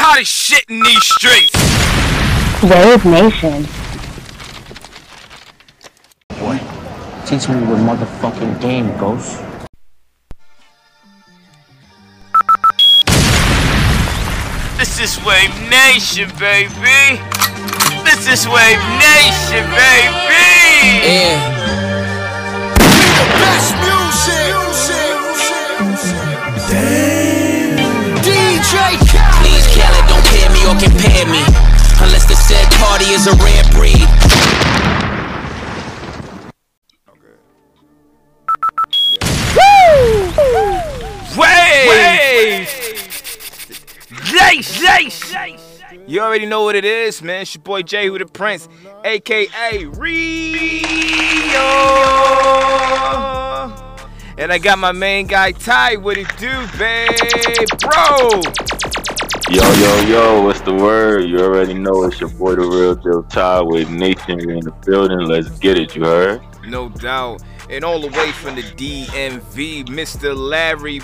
hottest shit in these streets. Wave Nation. Boy, teach me the motherfucking game, Ghost. This is Wave Nation, baby. This is Wave Nation, baby. Yeah. Best music. Damn. DJ Khaled. Please, Khaled, don't pair me or compare me, unless the said party is a rare breed. Wave! You already know what it is, man. It's your boy Jay Who the Prince, aka Rio. And I got my main guy Ty. What it do, babe? Bro! Yo, what's the word? You already know it's your boy the real deal Ty with Nathan in the building. Let's get it, you heard? No doubt. And all the way from the DMV, Mr. Larry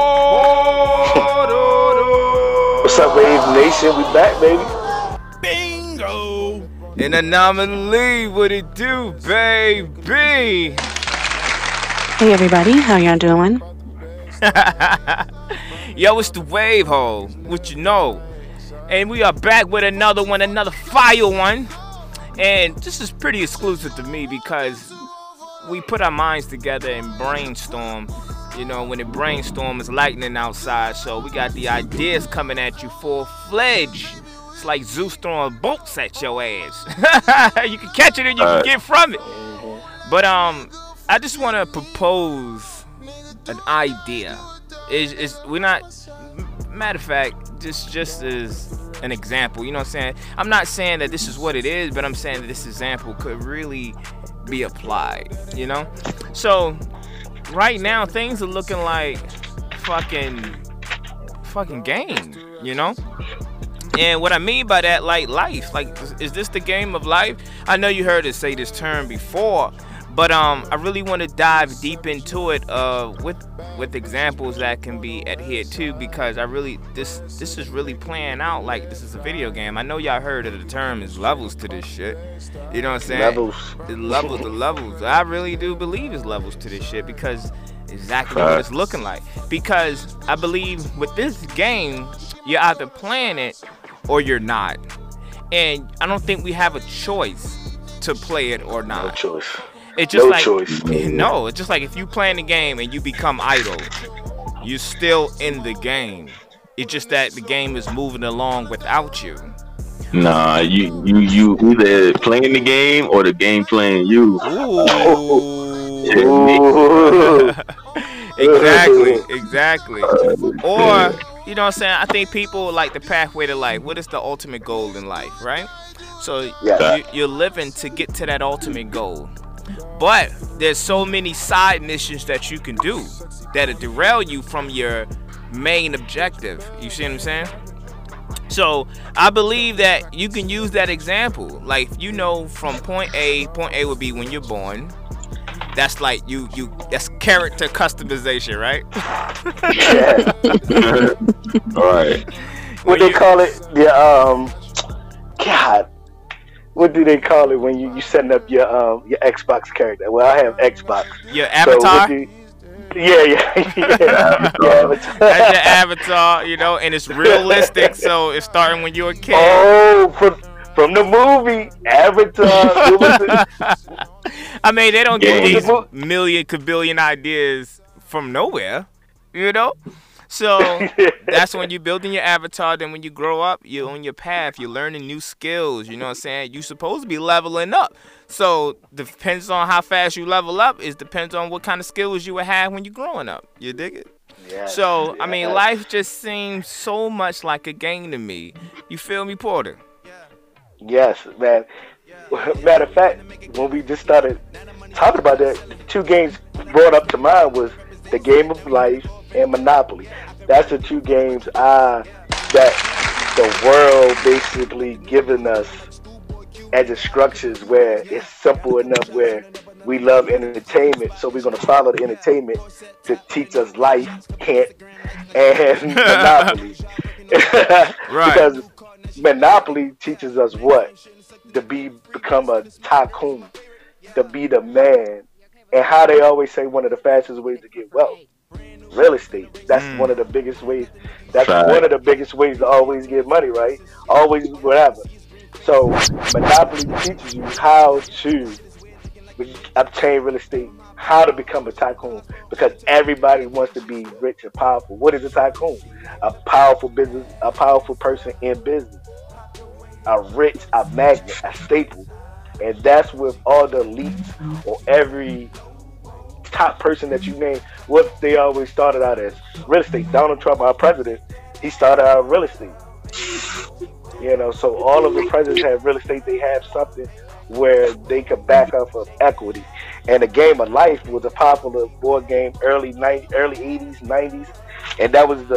Porto. What's up, Wave Nation? We back, baby. Bingo. And Anomaly, what it do, baby? Hey everybody, how y'all doing? Yo, it's the Wave Hole, what you know. And we are back with another one, another fire one. And this is pretty exclusive to me because we put our minds together and brainstorm. You know, when it brainstorm, it's lightning outside, so we got the ideas coming at you full-fledged. It's like Zeus throwing bolts at your ass. You can catch it and you can get from it. But I just want to propose an idea. We're not, matter of fact, just as an example, you know what I'm saying? I'm not saying that this is what it is, but I'm saying that this example could really be applied, you know? So right now things are looking like fucking game, you know? And what I mean by that, like life, like, is this the game of life? I know you heard us say this term before, but I really want to dive deep into it with examples that can be adhered to, because I really this is really playing out like this is a video game. I know y'all heard of the term is levels to this shit. You know what I'm saying? Levels. The levels. I really do believe it's levels to this shit, because exactly what it's looking like. Because I believe with this game, you're either playing it or you're not. And I don't think we have a choice to play it or not. No choice. It's just No like, choice. no, it's just like if you playing the game and you become idle, you're still in the game. It's just that the game is moving along without you. Nah, you either playing the game or the game playing you. Ooh. Exactly. Or, you know what I'm saying? I think people like the pathway to life. What is the ultimate goal in life, right? So you're living to get to that ultimate goal. But there's so many side missions that you can do that'll derail you from your main objective. You see what I'm saying? So I believe that you can use that example. Like, you know, from point A would be when you're born. That's like that's character customization, right? All right. What they call it? God. What do they call it when you setting up your Xbox character? Well, I have Xbox. Your avatar? So yeah. That's your avatar, you know, and it's realistic, so it's starting when you're a kid. Oh, from the movie Avatar. I mean, they don't get these million kabillion ideas from nowhere, you know? So that's when you're building your avatar. Then when you grow up, you're on your path. You're learning new skills. You know what I'm saying? You're supposed to be leveling up. So depends on how fast you level up. It depends on what kind of skills you would have when you're growing up. You dig it? Yes, So, I mean, life just seems so much like a game to me. You feel me, Porter? Yes, man. Matter of fact, when we just started talking about that, the two games brought up to mind was the Game of Life and Monopoly. That's the two games that the world basically given us as instructions, where it's simple enough where we love entertainment, so we're going to follow the entertainment to teach us life and Monopoly. Right. Because Monopoly teaches us what to become a tycoon, to be the man, and how they always say one of the fastest ways to get wealth, real estate. That's one of the biggest ways. That's one of the biggest ways to always get money, right? Always whatever. So Monopoly teaches you how to obtain real estate, how to become a tycoon, because everybody wants to be rich and powerful. What is a tycoon? A powerful business, a powerful person in business, a rich, a magnet, a staple, and that's with all the elites or every top person that you name. What they always started out as real estate. Donald Trump, our president, he started out real estate. You know, so all of the presidents have real estate. They have something where they could back up of equity. And the Game of Life was a popular board game early 80s, 90s, and that was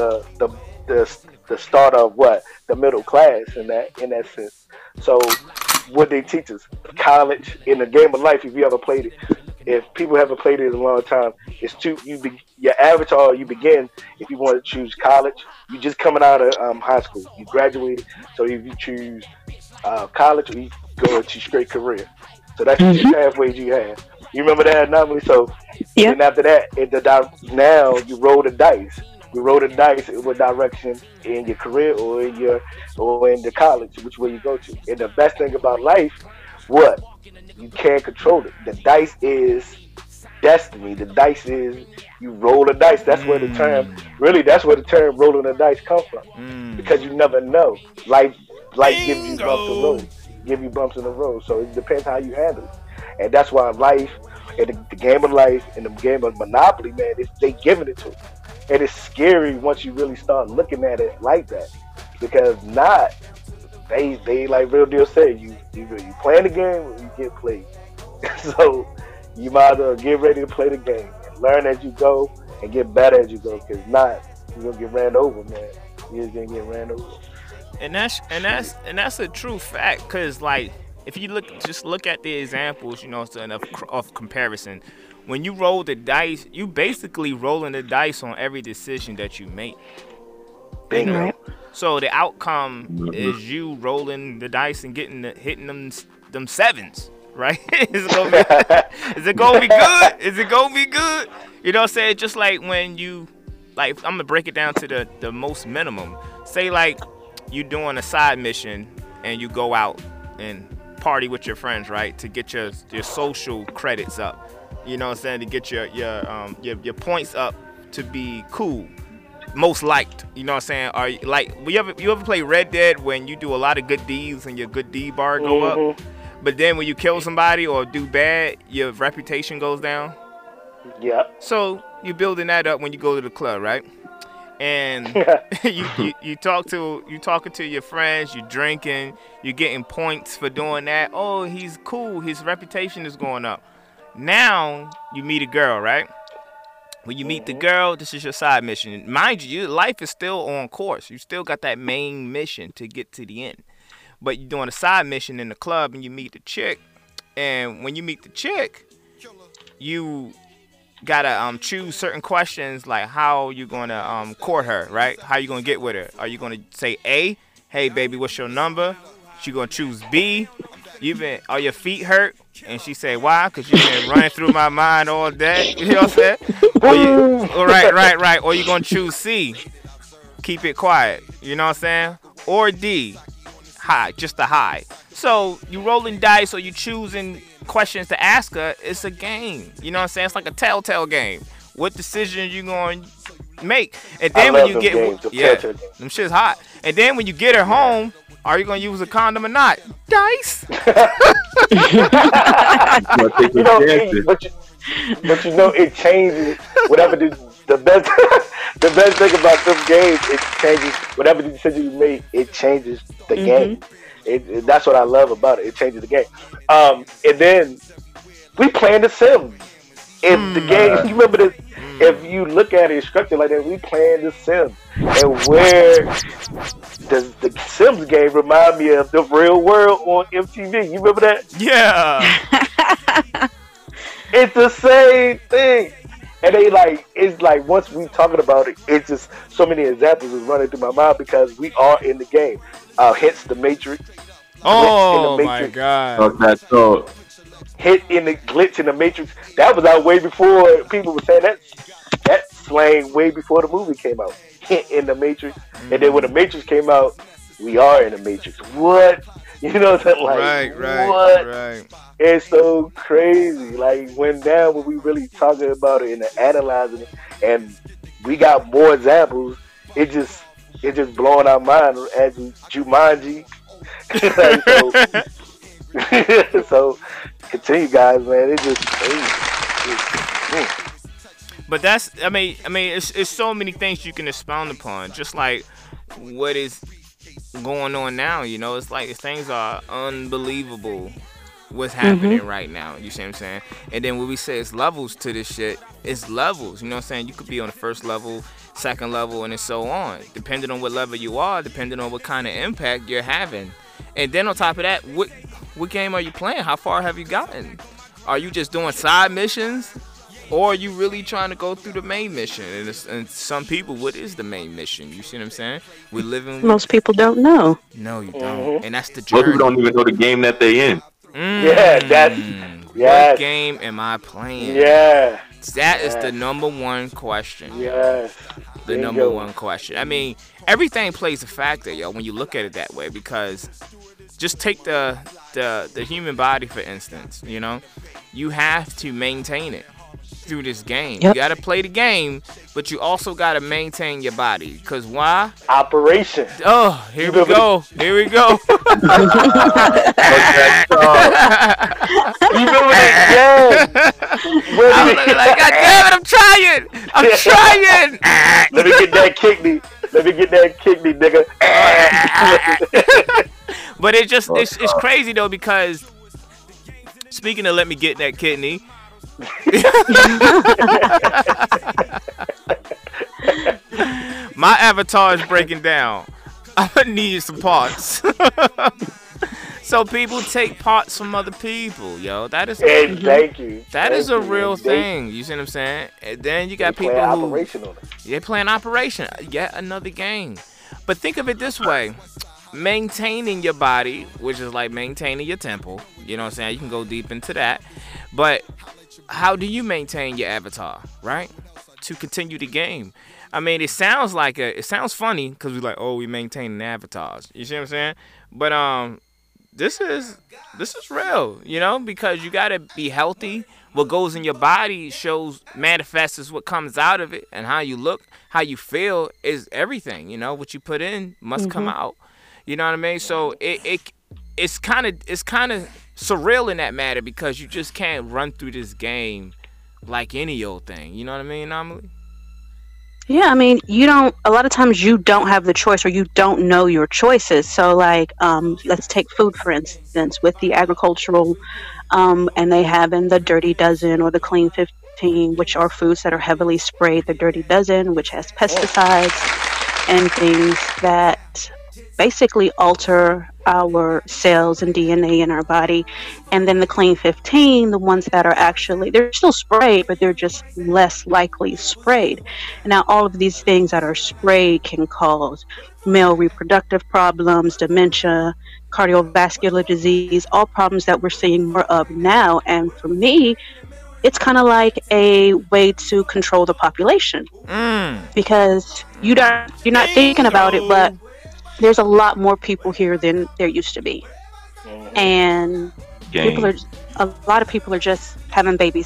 the start of what the middle class in that sense. So what they teach us, college in the Game of Life, if you ever played it, if people haven't played it in a long time, it's your avatar. You begin if you want to choose college. You just coming out of high school. You graduated, so if you choose college, or you go into straight career. So that's the two pathways you have. You remember that anomaly? So and after that, now you roll the dice. You roll the dice with direction in your career or in the college, which way you go to. And the best thing about life, what? You can't control it. The dice is destiny. The dice is you roll the dice. That's where the term rolling the dice comes from. Because you never know. Life gives you bumps in the road. So it depends how you handle it. And that's why life and the game of life and the game of Monopoly, man, they giving it to you. And it's scary once you really start looking at it like that. Because they like Real Deal said, you playing the game or you get played. So you might as well get ready to play the game and learn as you go and get better as you go. Because not, you're gonna get ran over, man. You're just gonna get ran over. And that's a true fact. Cause like if you look at the examples, you know, of comparison. When you roll the dice, you basically rolling the dice on every decision that you make. Bingo. Right. So the outcome is you rolling the dice and hitting them sevens, right? Is it gonna be good? Is it gonna be good? You know what I'm saying? Just like when you, like, I'm gonna break it down to the most minimum. Say like you doing a side mission and you go out and party with your friends, right? To get your social credits up. You know what I'm saying? To get your points up to be cool. Most liked, you know what I'm saying? Are you, like, you ever play Red Dead when you do a lot of good deeds and your good deed bar go up, but then when you kill somebody or do bad, your reputation goes down? Yeah. So you're building that up when you go to the club, right? And you talking to your friends, you're drinking, you're getting points for doing that. Oh, he's cool, his reputation is going up. Now you meet a girl, right? When you meet the girl, this is your side mission. Mind you, your life is still on course. You still got that main mission to get to the end. But you're doing a side mission in the club and you meet the chick. And when you meet the chick, you gotta choose certain questions, like how you gonna court her, right? How you gonna get with her? Are you gonna say A, hey baby, what's your number? She gonna choose B, are your feet hurt? And she say, why? Because you've been running through my mind all day. You know what I'm saying? Right. Or you going to choose C, keep it quiet. You know what I'm saying? Or D, high, just a high. So you rolling dice or you choosing questions to ask her. It's a game. You know what I'm saying? It's like a telltale game. What decision you going to make? And then when you get, them shit's hot. And then when you get her home, are you gonna use a condom or not? Dice. But you know it changes. Whatever the best the best thing about them games, it changes. Whatever decision you make, it changes the game. That's what I love about it. It changes the game. And then we playing The Sims. If the game, you remember this? If you look at it structured like that, we playing The Sims. And where does the Sims game remind me of The Real World on MTV? You remember that? Yeah. It's the same thing. And they like, it's like once we talking about it, it's just so many examples is running through my mind because we are in the game. Hence the Matrix. Oh the my Matrix. God. Talk that talk. Hit in the glitch in the Matrix. That was out way before people were saying that slang way before the movie came out. Hit in the Matrix. And then when the Matrix came out, we are in the Matrix. What? You know what I'm saying? Like, what? Right. It's so crazy. Like when we really talking about it and analyzing it, and we got more examples. It just blowing our mind as Jumanji. Like, so continue, guys, man. It's just crazy. But that's, I mean, it's so many things you can expound upon. Just like what is going on now, you know, it's like things are unbelievable. What's happening right now? You see what I'm saying? And then when we say it's levels to this shit, it's levels. You know what I'm saying? You could be on the first level, second level, and so on, depending on what level you are, depending on what kind of impact you're having. And then on top of that, what game are you playing? How far have you gotten? Are you just doing side missions? Or are you really trying to go through the main mission? And some people, what is the main mission? You see what I'm saying? We're living. Most people don't know. No, you don't. And that's the Most journey. people don't even know the game that they in. What game am I playing? Yeah. That is the number one question. Yes. The number one question. I mean, everything plays a factor, yo, when you look at it that way, because just take the human body, for instance, you know? You have to maintain it through this game. Yep. You got to play the game, but you also got to maintain your body. Because why? Operation. Oh, here we go. Here we go. You remember that game? I'm looking like, God damn it, I'm trying. Let me get that kidney. Nigga. But it's crazy though, because speaking of let me get that kidney, my avatar is breaking down. I'm gonna need some parts. So people take parts from other people, yo. That is thank you. That is a real thing. You see what I'm saying? And then you got people who operation on it. they're playing Operation, yet another game. But think of it this way: maintaining your body, which is like maintaining your temple. You know what I'm saying? You can go deep into that. But how do you maintain your avatar, right? To continue the game. I mean, it sounds funny because we're like, oh, we maintaining avatars. You see what I'm saying? But this is real, you know, because you gotta be healthy. What goes in your body manifests as what comes out of it, and how you look, how you feel is everything. You know, what you put in must come out. You know what I mean? So it's kind of surreal in that matter, because you just can't run through this game like any old thing. You know what I mean, Amelie? Yeah, I mean, a lot of times you don't have the choice, or you don't know your choices. So like, let's take food, for instance, with the agricultural, and they have in the Dirty Dozen or the Clean 15, which are foods that are heavily sprayed. The Dirty Dozen, which has pesticides and things that basically alter our cells and DNA in our body. And then the Clean 15, the ones that are actually, they're still sprayed, but they're just less likely sprayed. And now all of these things that are sprayed can cause male reproductive problems, dementia, cardiovascular disease, all problems that we're seeing more of now. And for me, it's kind of like a way to control the population, because you're not thinking about it, but there's a lot more people here than there used to be, and a lot of people are just having babies.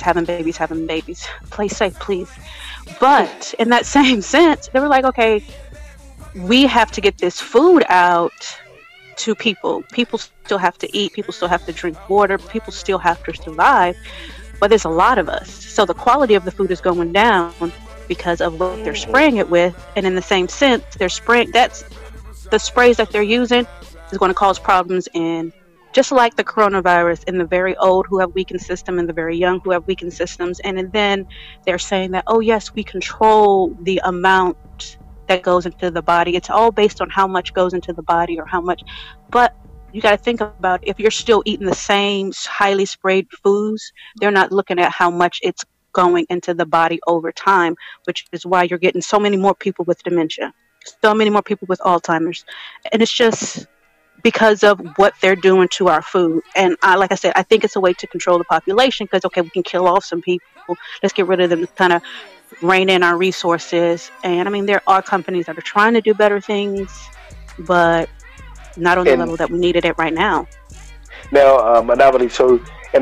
Play safe, please. But in that same sense, they were like, okay, we have to get this food out to people. People still have to eat. People still have to drink water. People still have to survive. But there's a lot of us, so the quality of the food is going down because of what they're spraying it with. And in the same sense, they're spraying the sprays that they're using is going to cause problems in, just like the coronavirus, in the very old who have weakened system and the very young who have weakened systems. And then they're saying that, oh yes, we control the amount that goes into the body. It's all based on how much goes into the body, or how much. But you got to think about, if you're still eating the same highly sprayed foods, they're not looking at how much it's going into the body over time, which is why you're getting so many more people with dementia, so many more people with Alzheimer's. And it's just because of what they're doing to our food. And like I said, I think it's a way to control the population because, okay, we can kill off some people. Let's get rid of them to kind of rein in our resources. And I mean, there are companies that are trying to do better things, but not on the level that we needed it right now. Now, Monopoly, so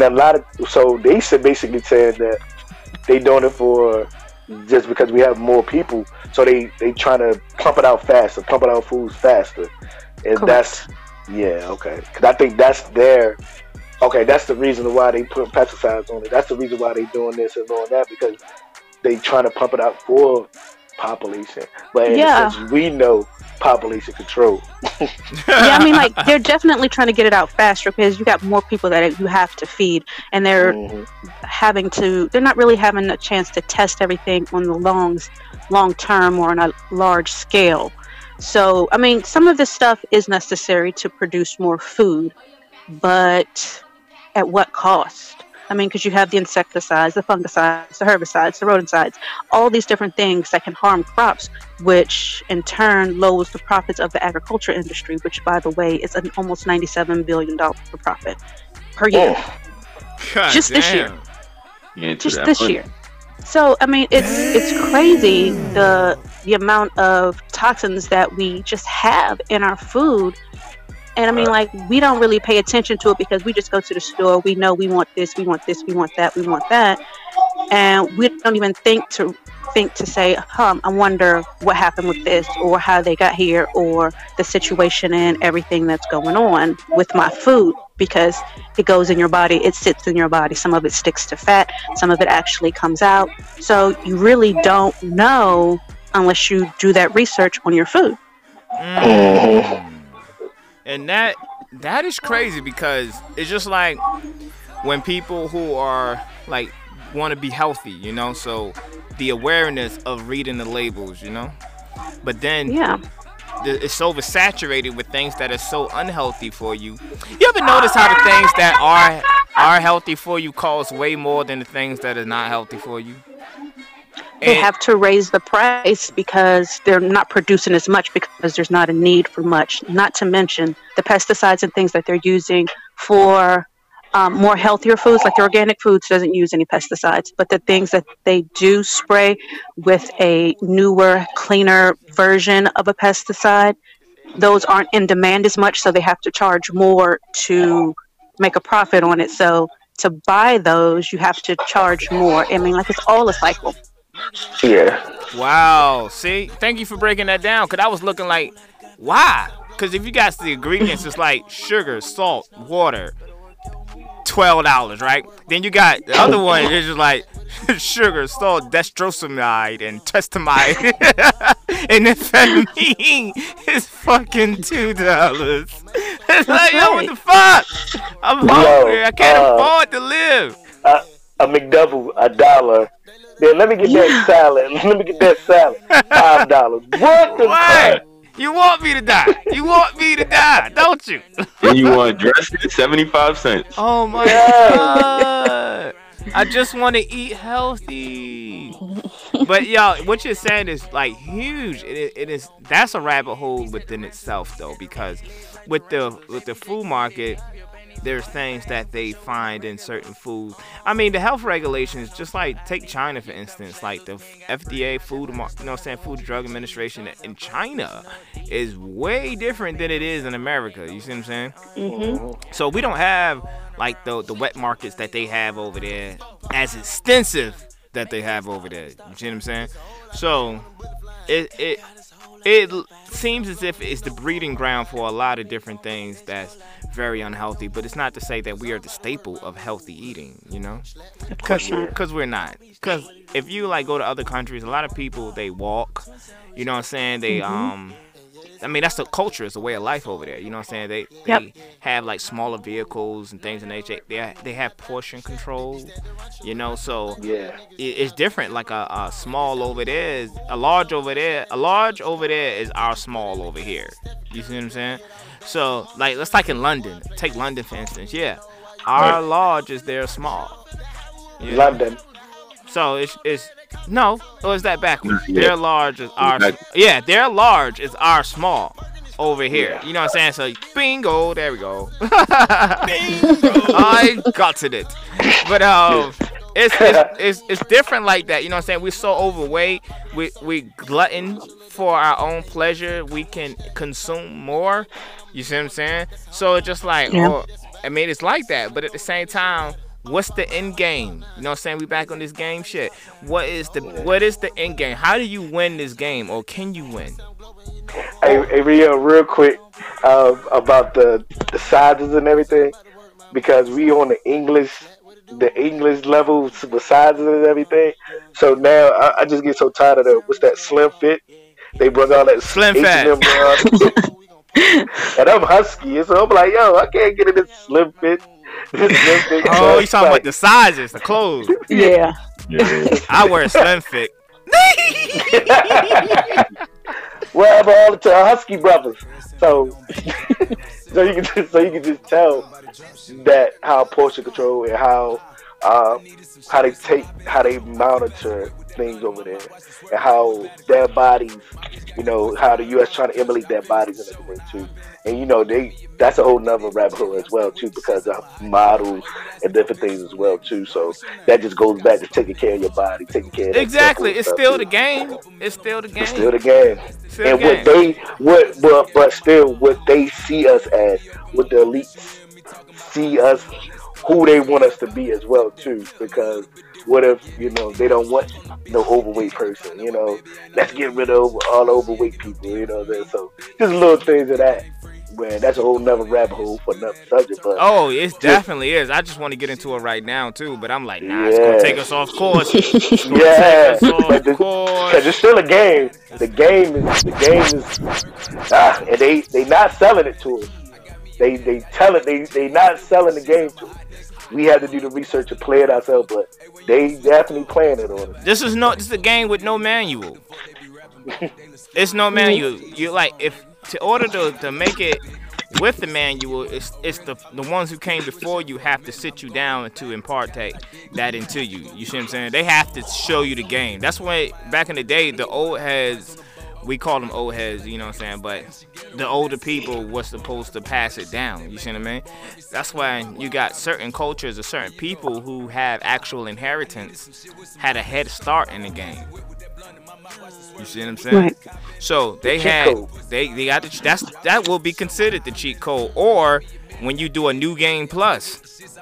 they basically said that they doing it for just because we have more people. So they trying to pump it out faster, pump it out foods faster. And Correct. Okay. Because I think that's that's the reason why they put pesticides on it. That's the reason why they doing this and doing that, because they trying to pump it out for population. But in a sense, we know population control. Yeah, I mean, like, they're definitely trying to get it out faster because you got more people that you have to feed, and they're they're not really having a chance to test everything on the long term or on a large scale. So, I mean, some of this stuff is necessary to produce more food, but at what cost? I mean, because you have the insecticides, the fungicides, the herbicides, the rodenticides, all these different things that can harm crops, which in turn lowers the profits of the agriculture industry, which, by the way, is an almost $97 billion profit per year. Just this year. Just this year. So, I mean, it's crazy the amount of toxins that we just have in our food. And I mean, like, we don't really pay attention to it because we just go to the store. We know we want this, we want this, we want that, we want that. And we don't even think to say, I wonder what happened with this, or how they got here, or the situation and everything that's going on with my food, because it goes in your body, it sits in your body. Some of it sticks to fat, some of it actually comes out. So you really don't know unless you do that research on your food. And that is crazy, because it's just like when people who are like want to be healthy, you know, so the awareness of reading the labels, you know, but then it's oversaturated with things that are so unhealthy for you. You ever notice how the things that are healthy for you cost way more than the things that are not healthy for you? They have to raise the price because they're not producing as much, because there's not a need for much. Not to mention the pesticides and things that they're using for more healthier foods, like the organic foods doesn't use any pesticides, but the things that they do spray with a newer, cleaner version of a pesticide, those aren't in demand as much, so they have to charge more to make a profit on it. So to buy those, you have to charge more. I mean, like, it's all a cycle. Yeah. Wow. See, thank you for breaking that down, because I was looking like, why? Because if you got the ingredients, it's like sugar, salt, water, $12, right? Then you got the other one, it's just like sugar, salt, dextrosamide, and testamide, and amphetamine is fucking $2. It's like, yo, what the fuck? I'm hungry. I can't afford to live. A McDouble, $1. Then let me get that salad. Let me get that salad. $5. What the fuck? You want me to die? You want me to die, don't you? And you want dressing 75 cents. Oh my God. I just want to eat healthy. But y'all, what you're saying is like huge. It is. That's a rabbit hole within itself, though, because with the food market, there's things that they find in certain foods. I mean, the health regulations, just like take China for instance, like the FDA, Food and Drug Administration in China is way different than it is in America. You see what I'm saying? Mm-hmm. So we don't have like the wet markets that they have over there as extensive that they have over there. You see what I'm saying? So it seems as if it's the breeding ground for a lot of different things that's very unhealthy, but it's not to say that we are the staple of healthy eating, you know? Of course not. Because we're not. Because if you like go to other countries, a lot of people, they walk, you know what I'm saying? They I mean, that's the culture, it's the way of life over there. You know what I'm saying? They have like smaller vehicles and things in nature. They have portion control, you know. So it's different. Like a small over there is a large over there. A large over there is our small over here. You see what I'm saying? So like let's take in London. Take London for instance. Yeah, our large is their small. Yeah. London. So it's no, or is that backwards? Yeah. Their large is our yeah, their large is our small over here. You know what I'm saying? So bingo, there we go. I got it. But it's different like that. You know what I'm saying? We're so overweight. We glutton for our own pleasure. We can consume more. You see what I'm saying? So it's just like, I mean, it's like that. But at the same time, what's the end game? You know what I'm saying? We back on this game shit. What is the end game? How do you win this game, or can you win? Hey, Rio, real quick about the sizes and everything, because we on the English levels with sizes and everything. So now I just get so tired of what's that Slim Fit? They brought all that Slim Fat. And I'm husky, so I'm like, yo, I can't get in this Slim Fit. Oh, you talking about the sizes, the clothes? Yeah. I wear a Slim Fit. Wherever all the time, husky brothers. So you can just tell that how portion control and how they monitor things over there, and how their bodies, you know, how the U.S. trying to emulate their bodies and everything too. And you know, that's a whole nother rabbit hole as well too, because of models and different things as well too. So that just goes back to taking care of your body, taking care of exactly. It's still the game. It's still the game. It's still the game. Still And the game. but still, what they see us as, what the elites see us, who they want us to be as well too. Because what if, you know, they don't want no overweight person? You know, let's get rid of all the overweight people. You know, so just little things of that. Man, that's a whole nother rabbit hole for another subject. But oh, it definitely is. I just want to get into it right now too, but I'm like, nah, it's gonna take us off course. It's gonna take us off course. Because it's still a game. The game is, and they not selling it to us. They tell it they not selling the game to us. We have to do the research and play it ourselves, but they definitely playing it on us. This is a game with no manual. It's no manual. You like, if to order to make it with the manual, it's the ones who came before you have to sit you down to impart that into you. You see what I'm saying? They have to show you the game. That's why back in the day, the old heads, we call them old heads, you know what I'm saying? But the older people were supposed to pass it down. You see what I mean? That's why you got certain cultures or certain people who have actual inheritance had a head start in the game. You see what I'm saying? Right. So they got that will be considered the cheat code, or when you do a new game plus.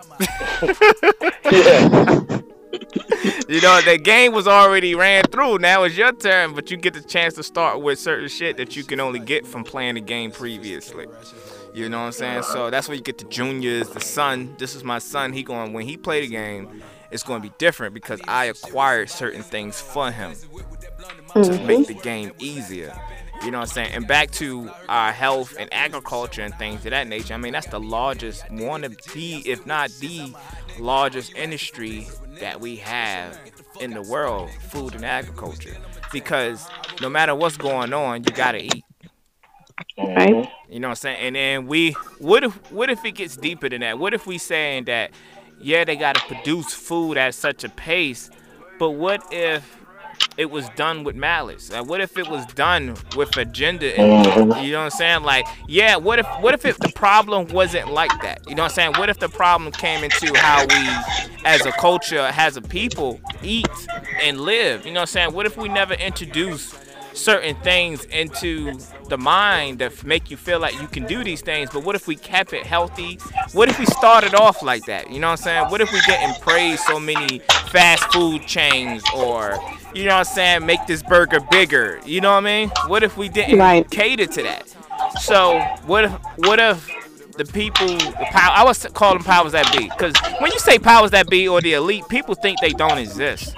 You know, the game was already ran through. Now it's your turn, but you get the chance to start with certain shit that you can only get from playing the game previously. You know what I'm saying? So that's where you get the juniors, the son. This is my son. When he play the game, it's going to be different because I acquired certain things for him to make the game easier. You know what I'm saying? And back to our health and agriculture and things of that nature. I mean, that's the largest, one of the, if not the largest industry that we have in the world, food and agriculture. Because no matter what's going on, you gotta eat. Right. You know what I'm saying? And then what if it gets deeper than that? What if we saying that, yeah, they gotta produce food at such a pace, but what if it was done with malice? Like, what if it was done with agenda? You know what I'm saying? Like, yeah, what if the problem wasn't like that? You know what I'm saying? What if the problem came into how we, as a culture, as a people, eat and live? You know what I'm saying? What if we never introduced certain things into the mind that make you feel like you can do these things? But what if we kept it healthy? What if we started off like that? You know what I'm saying? What if we didn't praise so many fast food chains, or, you know what I'm saying, make this burger bigger? You know what I mean? What if we didn't cater to that? So what if the people, I would call them powers that be, because when you say powers that be or the elite, people think they don't exist.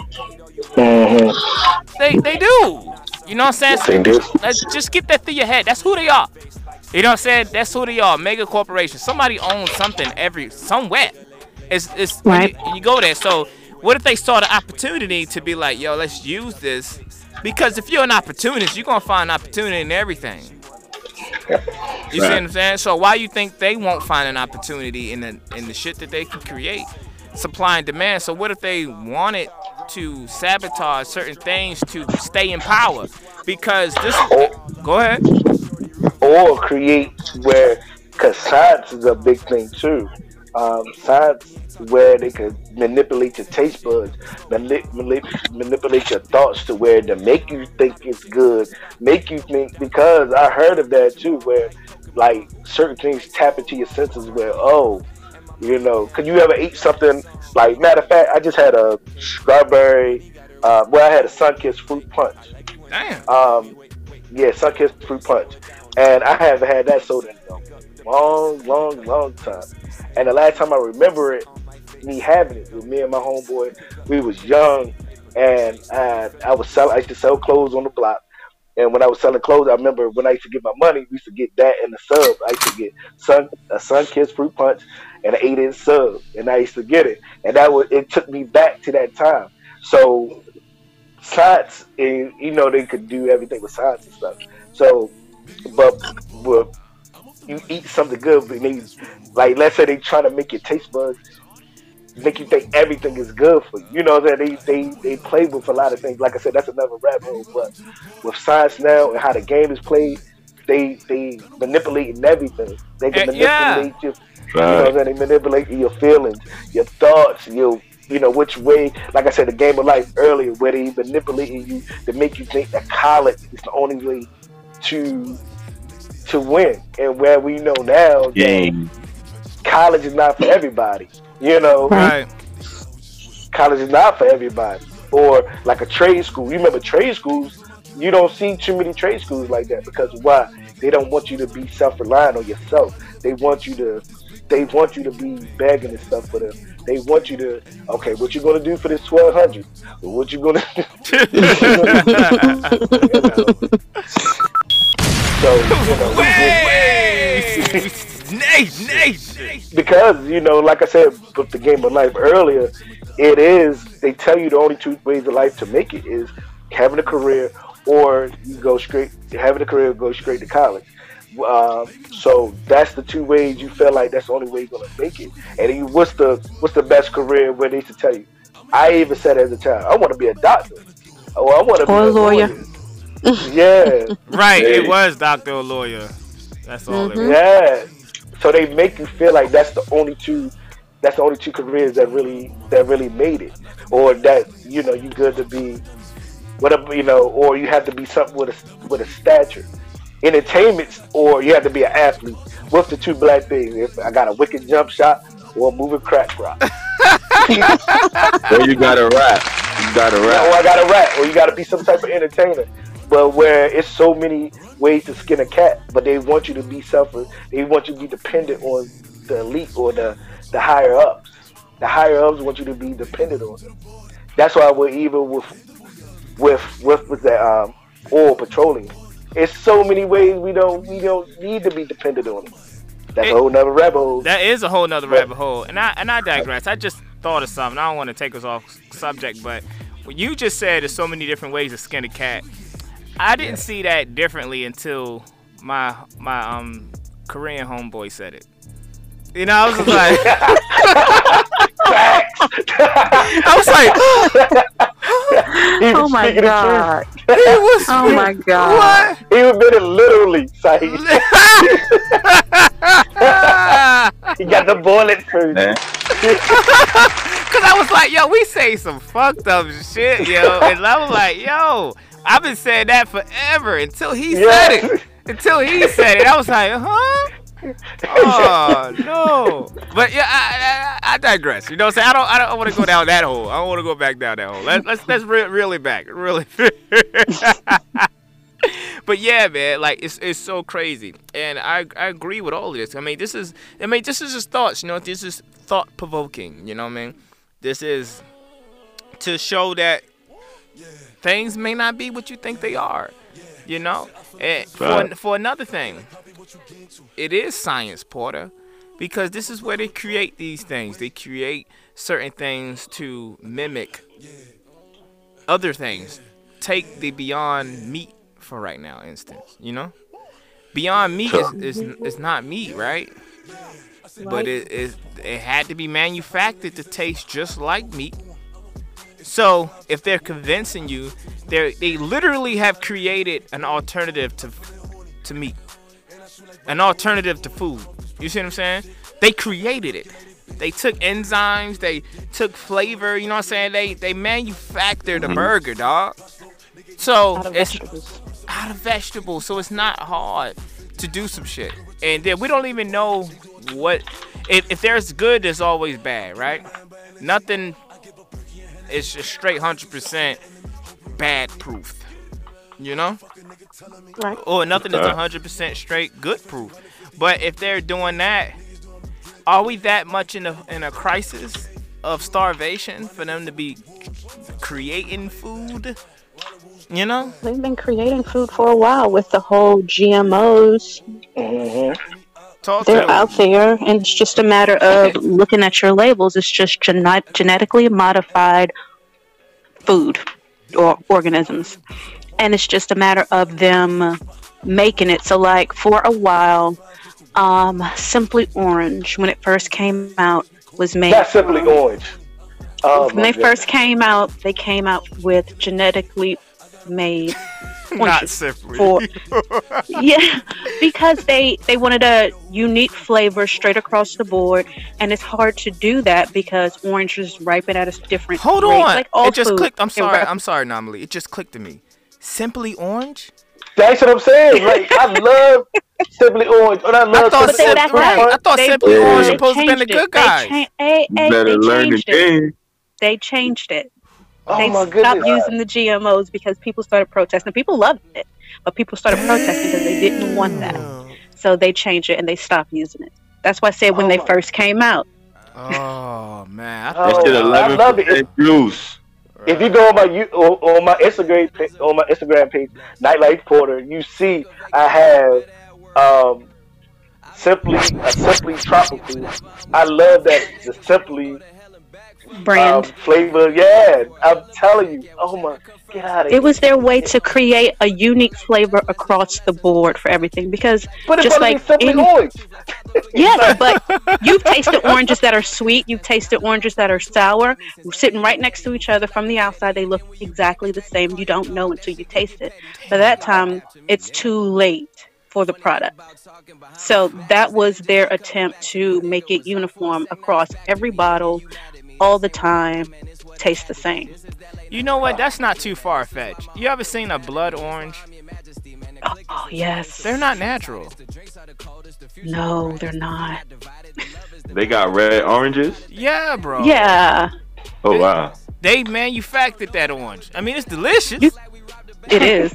They do. You know what I'm saying? Let's just get that through your head. That's who they are. You know what I'm saying? That's who they are. Mega corporation. Somebody owns something somewhere. It's right. You go there. So what if they saw the opportunity to be like, yo, let's use this? Because if you're an opportunist, you're gonna find opportunity in everything. You see what I'm saying? So why you think they won't find an opportunity in the shit that they can create? supply and demand. So what if they wanted to sabotage certain things to stay in power? Because this. Go ahead. Or create where, because science is a big thing too. Science where they could manipulate your taste buds, manipulate your thoughts to where to make you think it's good, make you think. Because I heard of that too, where like certain things tap into your senses. Where could you ever eat something like? Matter of fact, I just had a strawberry. I had a Sunkist fruit punch. Damn. Yeah, Sunkist fruit punch, and I haven't had that soda in a long time. And the last time I remember me having it with me and my homeboy, we was young, and I used to sell clothes on the block. And when I was selling clothes, I remember when I used to get my money, we used to get that and the sub. I used to get a Sunkist fruit punch and an 8-inch sub, and I used to get it, and it took me back to that time. So science, they could do everything with science and stuff. So, but you eat something good, but like let's say they trying to make your taste buds, make you think everything is good for you. You know that they play with a lot of things. Like I said, that's another rabbit hole. But with science now and how the game is played, they manipulating everything. They can manipulate you. Right. They manipulate your feelings, your thoughts, which way. Like I said, the game of life earlier, where they manipulating you to make you think that college is the only way to win, and where we know now that college is not for everybody. Right. College is not for everybody. Or like a trade school. You remember trade schools? You don't see too many trade schools like that, because why? They don't want you to be self-reliant on yourself. They want you to be begging and stuff for them. They want you to, okay, what you gonna do for this 1,200? What you gonna do? So, Nate. Because, like I said with the game of life earlier, they tell you the only two ways of life to make it is having a career, or you go straight to college. So that's the two ways you feel like that's the only way you're gonna make it. And what's the best career? Where they used to tell you, I even said as a child, I want to be a doctor, or I want to be a lawyer. Yeah, right. It was doctor or lawyer. That's all. It was. Yeah. So they make you feel like that's the only two careers that really made it, or that you good to be, whatever, or you have to be something with a stature. Entertainment, or you have to be an athlete. What's the two black things? If I got a wicked jump shot or a moving crack rock. Or you gotta rap. Or I gotta rap. Or you gotta be some type of entertainer. But where it's so many ways to skin a cat, but they want you to be they want you to be dependent on the elite or the higher ups. The higher ups want you to be dependent on them. That's why we're even with that oil, petroleum. It's so many ways we don't need to be dependent on them. That's a whole nother rabbit hole. That is a whole nother rabbit hole. And I digress. I just thought of something. I don't want to take us off subject, but what you just said, there's so many different ways to skin a cat. I didn't see that differently until my Korean homeboy said it. I was just like, I was like, oh my god! Oh my god! What? He was being literally saying. He got the bullet first. Cause I was like, yo, we say some fucked up shit, yo, and I was like, yo, I've been saying that forever until he said it. Until he said it, I was like, huh? Oh no! But yeah, I digress. You know what I'm saying? I don't want to go down that hole. I don't want to go back down that hole. Let's really back, really. But yeah, man, like it's so crazy, and I agree with all of this. I mean, this is just thoughts. This is thought provoking. You know what I mean? This is to show that things may not be what you think they are. And for another thing, it is science, Porter, because this is where they create these things. They create certain things to mimic other things. Take the Beyond Meat for right now, instance. Beyond Meat is not meat, right? but it had to be manufactured to taste just like meat. So if they're convincing you, they literally have created an alternative to meat, an alternative to food. You see what I'm saying? They created it. They took enzymes, they took flavor. You know what I'm saying? They manufactured a burger, dog. So it's out of vegetables. So it's not hard to do some shit. And then we don't even know what if there's good, there's always bad, right? Nothing is just straight 100% bad proof, you know? Right. Or nothing is 100% straight good proof. But if they're doing that, are we that much in a crisis of starvation for them to be creating food? You know? They've been creating food for a while with the whole GMOs. They're out there, and it's just a matter of looking at your labels. It's just genetically modified food or organisms. And it's just a matter of them making it. So, like, for a while, Simply Orange, when it first came out, was made. That's Simply Orange. When they first came out, they came out with genetically made Not simply. Yeah, because they wanted a unique flavor straight across the board, and it's hard to do that because oranges ripen at a different Hold rate. on, Like all it just food, clicked. I'm sorry, Anomaly. It just clicked to me. Simply Orange. That's what I'm saying. Like, I love Simply Orange. And I thought Simply Orange was supposed to be the good guy. Better learn the game. They changed it. Oh they my stopped goodness. using the GMOs because people started protesting. People loved it, but people started protesting because they didn't want that. So they changed it and they stopped using it. That's why I said when they first came out. Oh man, I love it. Juice. If you go on my Instagram page, Nightlife Porter, you see I have Simply Tropical. I love that the Simply brand flavor. Yeah, I'm telling you. Oh my, get out of here. It was their way to create a unique flavor across the board for everything because just like orange. Yes, but you've tasted oranges that are sweet. You've tasted oranges that are sour. Sitting right next to each other from the outside, they look exactly the same. You don't know until you taste it. By that time, it's too late for the product. So that was their attempt to make it uniform across every bottle, all the time, taste the same. You know what? That's not too far-fetched. You ever seen a blood orange? Oh yes. They're not natural. No, they're not. They got red oranges? Yeah, bro. Yeah. Oh, wow. They manufactured that orange. I mean, it's delicious. It is.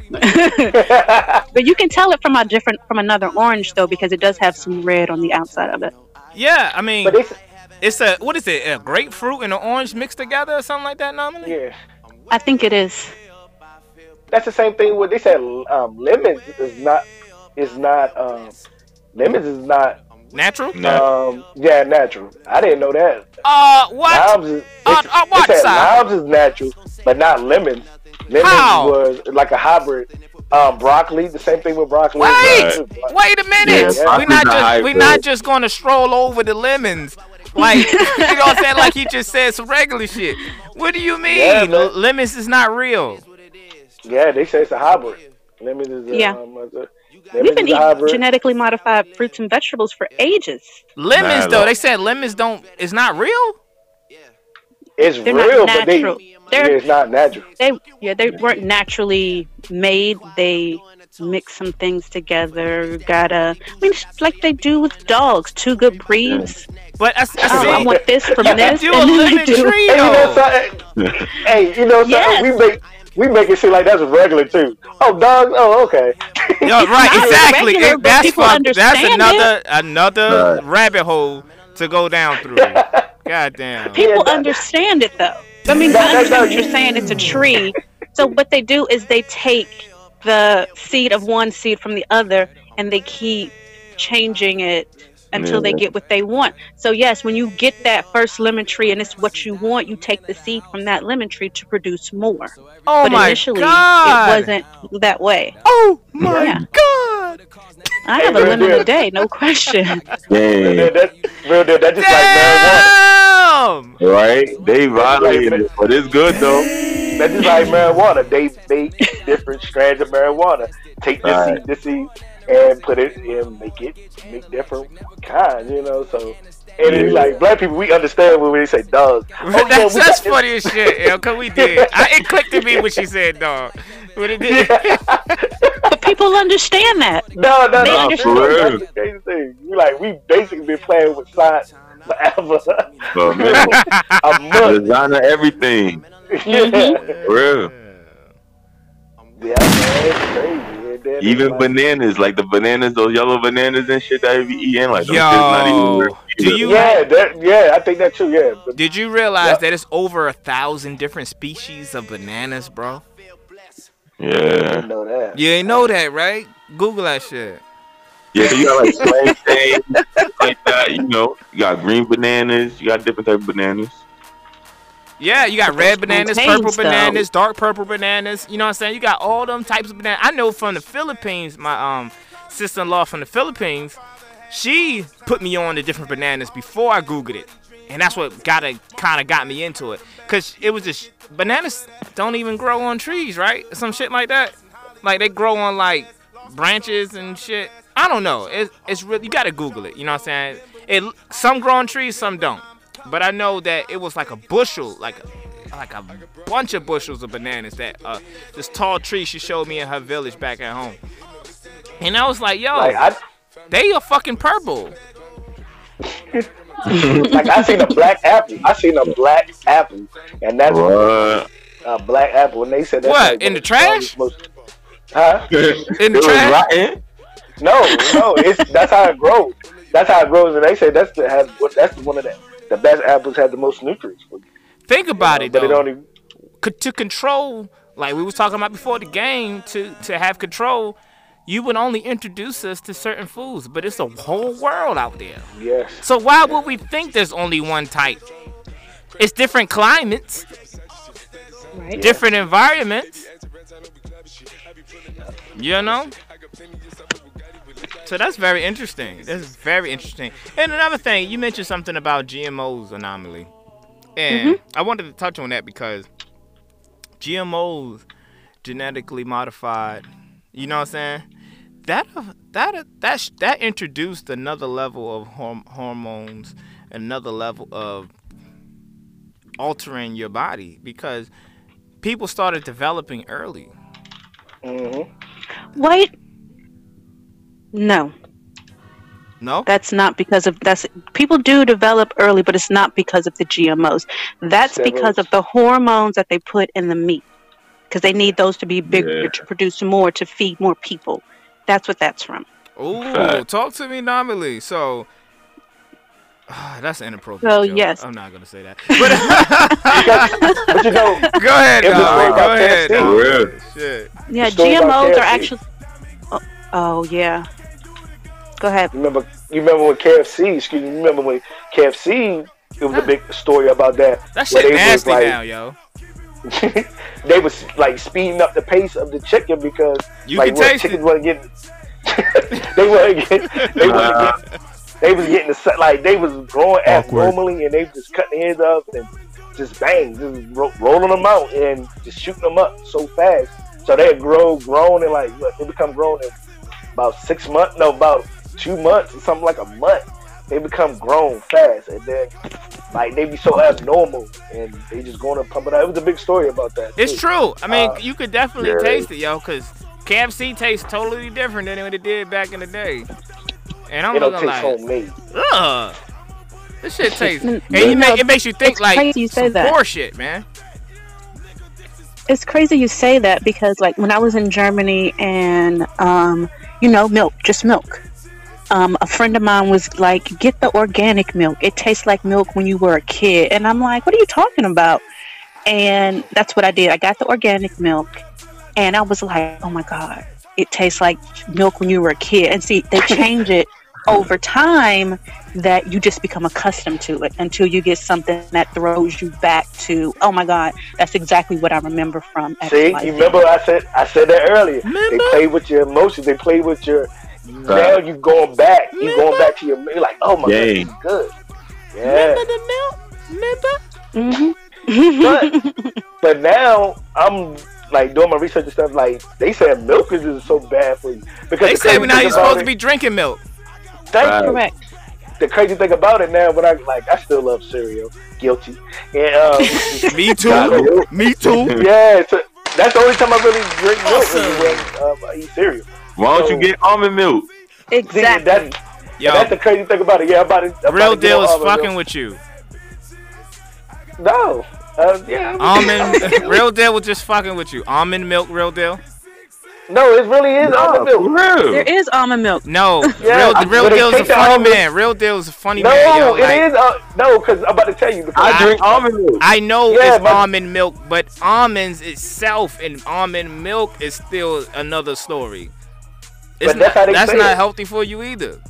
But you can tell it from another orange, though, because it does have some red on the outside of it. Yeah, I mean, it's a, what is it, a grapefruit and an orange mixed together or something like that, Nominee? Yeah. I think it is. That's the same thing with, they said lemons is not natural? Yeah, natural. I didn't know that. What? What side? Limes is natural, but not lemons. Lemons was like a hybrid. Broccoli, the same thing with broccoli. Wait a minute. Yeah. We're not just gonna stroll over the lemons. Like, you know what I'm saying? Like you just said some regular shit. What do you mean? Yeah, lemons is not real. Yeah, they say it's a hybrid. Lemons is We've been eating genetically modified fruits and vegetables for ages. Lemons, though, they said lemons it's not real? It's They're real, not but natural. it's not natural. They weren't naturally made. They mix some things together. It's like they do with dogs. Two good breeds. But I want this from this. Do a lemon trio. Hey, you know something? We make it seem like that's regular too. Oh, dogs. Oh, okay. Yeah, right. Exactly. Regular, that's another rabbit hole to go down through. Goddamn. People understand it though. I mean, I understand what you're saying. It's a tree. So what they do is they take the seed of one seed from the other, and they keep changing it until they get what they want. So yes, when you get that first lemon tree and it's what you want, you take the seed from that lemon tree to produce more. Oh but my initially, God. it wasn't that way. Oh my God. God. I have a lemon a day, no question. Damn. That's just like marijuana. Damn. Right? They violated it, but it's good though. That's just like marijuana. They make different strands of marijuana. Take this seed, and put it and make different kinds. You know, so. And it's like black people, we understand when they say dog. That's funny as shit, yo. Cause we did. It clicked to me when she said dog. When it did. But people understand that. No. Understand. That's the crazy thing. We basically been playing with science forever. But man, designer everything. For real. Yeah, man, it's crazy. Even bananas, like the bananas, those yellow bananas and shit that I be eating, like those shit's Yo, not even real. do you? Yeah, I think that too. Yeah. Did you realize that it's over 1,000 different species of bananas, bro? I Yeah. didn't know that. You ain't know that, right? Google that shit. Yeah, so you got like plantains, like that, you know. You got green bananas, you got different type of bananas. Yeah, you got red bananas, plantains, purple bananas, dark purple bananas. You know what I'm saying? You got all them types of bananas. I know from the Philippines, my sister-in-law from the Philippines, she put me on the different bananas before I Googled it. And that's what kind of got me into it. Because it was just, bananas don't even grow on trees, right? Some shit like that. Like, they grow on, like, branches and shit. I don't know. It's really, you got to Google it. You know what I'm saying? Some grow on trees, some don't. But I know that it was like a bushel, like a bunch of bushels of bananas that this tall tree she showed me in her village back at home. And I was like, yo, they are fucking purple. Like I seen a black apple. And that's a black apple. And they said that's what, like in the trash? Huh? In the trash? Rotten? No, that's how it grows. That's how it grows, and they say that's one of the best apples have the most nutrients for you. Think about it though. But it don't even... To control, like we was talking about before the game, to have control, you would only introduce us to certain foods, but it's a whole world out there. Yes. So why would we think there's only one type? It's different climates, Right. different environments. You know? So that's very interesting. That's very interesting. And another thing, you mentioned something about GMOs anomaly. And I wanted to touch on that because GMOs, genetically modified, you know what I'm saying? That introduced another level of hormones, another level of altering your body because people started developing early. Wait. No. No? That's not because of people do develop early, but it's not because of the GMOs. That's because of the hormones that they put in the meat. Because they need those to be bigger to produce more to feed more people. That's what that's from. Ooh, talk to me, Anomaly. So that's inappropriate. So joke. yes. I'm not gonna say that. But you know, Go ahead, dog. Go ahead. KFC. dog. Shit. Yeah, story about GMOs are KFC. actually. Oh yeah. Go ahead. you remember when KFC? Excuse me. You remember when KFC? It was a big story about that. That where shit they was nasty like- now, yo. They was like speeding up the pace of the chicken because You like can taste chickens it. wasn't getting. They was getting the like they was growing abnormally and they was just cutting the heads off and just bang, just rolling them out and just shooting them up so fast. So they had grown and like they become grown in about 6 months, no, about 2 months or something like a month. They become grown fast and then like they be so abnormal and they just going to pump it out. It was a big story about that. It's too. true. I mean, you could definitely yeah. taste it, yo, because KFC tastes totally different than what it did back in the day. And I'm It don't looking taste like, homemade. ugh. This shit tastes. And No, it makes you think it's like crazy you say some that. poor shit, man. It's crazy you say that because like when I was in Germany and milk, just milk. A friend of mine was like, get the organic milk. It tastes like milk when you were a kid. And I'm like, what are you talking about? And that's what I did. I got the organic milk and I was like, oh my God, it tastes like milk when you were a kid. And see, they change it over time that you just become accustomed to it until you get something that throws you back to, oh my God, that's exactly what I remember from X, See, Y, you Z. remember I said that earlier. They play with your emotions. They play with your. Now you going back. You going back to your. You're like, oh my God, this is good. Yeah. Remember the milk? Remember? But now I'm like doing my research and stuff. Like they said, milk is so bad for you because They say now you're supposed to be drinking milk. Correct. The crazy thing about it now, but I still love cereal. Guilty. And Me too. Me too. yeah, so that's the only time I really drink milk is when I eat cereal. Why don't you get almond milk? Exactly. That's the crazy thing about it. Yeah, Real Deal is fucking with you. No. Yeah. Almond. Real Deal was just fucking with you. Almond milk, Real Deal. No, it really is almond milk. Real. There is almond milk. No, Yeah, Real but they Deal's a take the funny almond- man. Real Deal's a funny No, man. Yo, it is. No, because I'm about to tell you. Because I drink almond milk. I know Yeah, it's but- almond milk, but almonds itself and almond milk is still another story. It's But that's how they that's say not it. healthy for you either.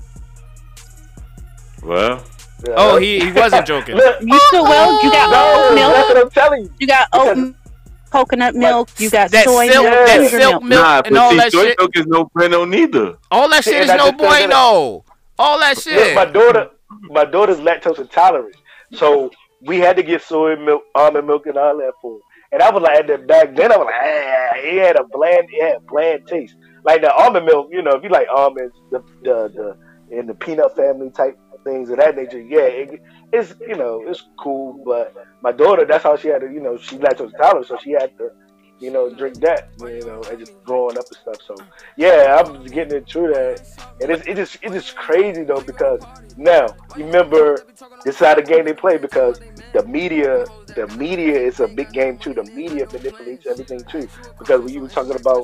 Well, Oh, he wasn't joking. Look, You still will. You got oat no, that's milk. what I'm telling you. You got oat, coconut milk. You got That soy silk, milk. that ginger silk milk, nah, and but all see, that soy shit. milk is no bueno neither. All that shit See, is and I no just said that- bueno. All that shit. My daughter's lactose intolerant, so we had to get soy milk, almond milk, and all that for her. And I was like, back then I was like, it had bland taste. Like the almond milk, if you like almonds, the in the peanut family type things of that nature, yeah, it's it's cool. But my daughter, that's how she had to, she lactose intolerant, so she had to, drink that, and just growing up and stuff. So yeah, I'm getting into that, and it's just crazy though, because now you remember this is how the game they play, because the media is a big game too. The media manipulates everything too, because when you were talking about